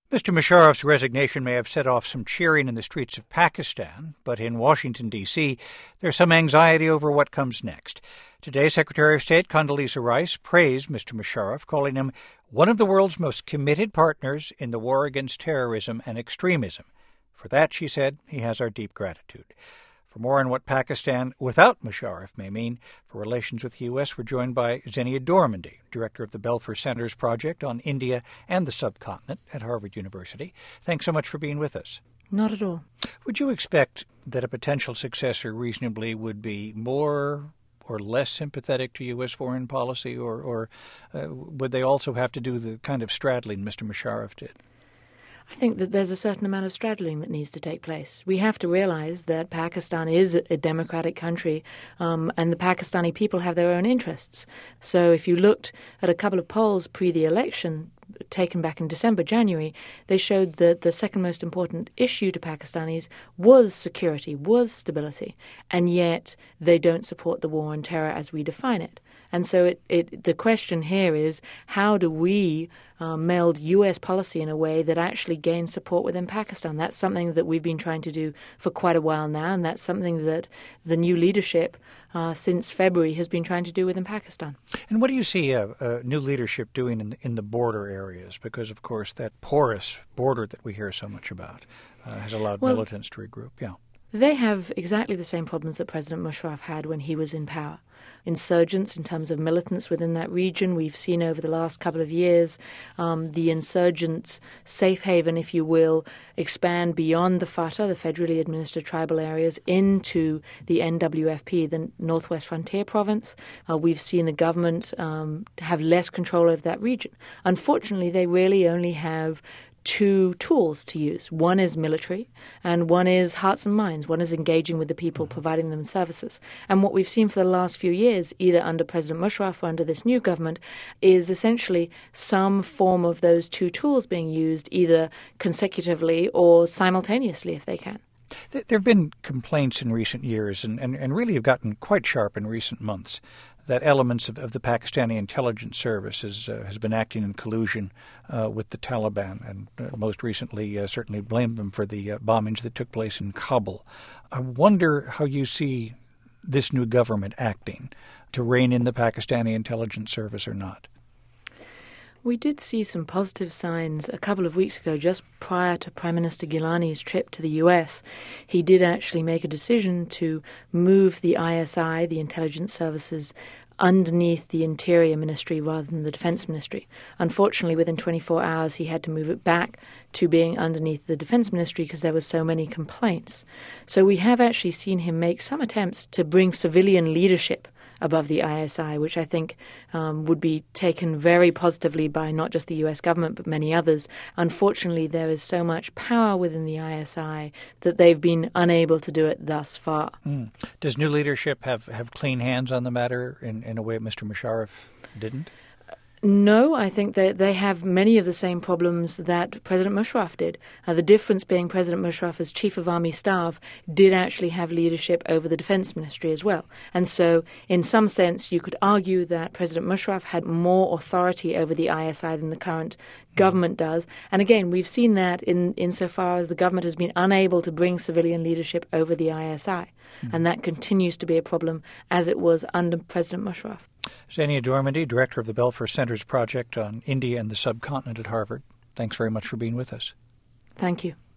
Mr. Musharraf's resignation may have set off some cheering in the streets of Pakistan, but in Washington, D.C., there's some anxiety over what comes next. Today, Secretary of State Condoleezza Rice praised Mr. Musharraf, calling him one of the world's most committed partners in the war against terrorism and extremism. For that, she said, he has our deep gratitude. For more on what Pakistan without Musharraf may mean for relations with the U.S., we're joined by Zinnia Dormandy, director of the Belfer Center's project on India and the subcontinent at Harvard University. Thanks so much for being with us. Not at all. Would you expect that a potential successor reasonably would be more or less sympathetic to U.S. foreign policy, or would they also have to do the kind of straddling Mr. Musharraf did? I think that there's a certain amount of straddling that needs to take place. We have to realize that Pakistan is a democratic country, and the Pakistani people have their own interests. So if you looked at a couple of polls pre the election, taken back in December, January, they showed that the second most important issue to Pakistanis was security, was stability, and yet they don't support the war on terror as we define it. And so the question here is, how do we meld U.S. policy in a way that actually gains support within Pakistan? That's something that we've been trying to do for quite a while now, and that's something that the new leadership since February has been trying to do within Pakistan. And what do you see new leadership doing in the border areas? Because, of course, that porous border that we hear so much about has allowed militants to regroup. Yeah. They have exactly the same problems that President Musharraf had when he was in power. Insurgents, in terms of militants within that region, we've seen over the last couple of years the insurgents' safe haven, if you will, expand beyond the FATA, the federally administered tribal areas, into the NWFP, the Northwest Frontier Province. We've seen the government have less control over that region. Unfortunately, they really only have two tools to use. One is military, and one is hearts and minds. One is engaging with the people, providing them services. And what we've seen for the last few years, either under President Musharraf or under this new government, is essentially some form of those two tools being used either consecutively or simultaneously if they can. There have been complaints in recent years and really have gotten quite sharp in recent months that elements of the Pakistani intelligence service has been acting in collusion with the Taliban, and most recently certainly blamed them for the bombings that took place in Kabul. I wonder how you see this new government acting to rein in the Pakistani intelligence service or not. We did see some positive signs a couple of weeks ago, just prior to Prime Minister Gilani's trip to the U.S. He did actually make a decision to move the ISI, the intelligence services, underneath the Interior Ministry rather than the Defense Ministry. Unfortunately, within 24 hours, he had to move it back to being underneath the Defense Ministry because there were so many complaints. So we have actually seen him make some attempts to bring civilian leadership above the ISI, which I think would be taken very positively by not just the U.S. government, but many others. Unfortunately, there is so much power within the ISI that they've been unable to do it thus far. Does new leadership have clean hands on the matter in a way Mr. Musharraf didn't? No, I think that they have many of the same problems that President Musharraf did. The difference being President Musharraf, as Chief of Army Staff, did actually have leadership over the Defense Ministry as well. And so, in some sense, you could argue that President Musharraf had more authority over the ISI than the current government does. And again, we've seen that insofar as the government has been unable to bring civilian leadership over the ISI. And that continues to be a problem as it was under President Musharraf. Zinnia Dormandy, director of the Belfer Center's project on India and the subcontinent at Harvard. Thanks very much for being with us. Thank you.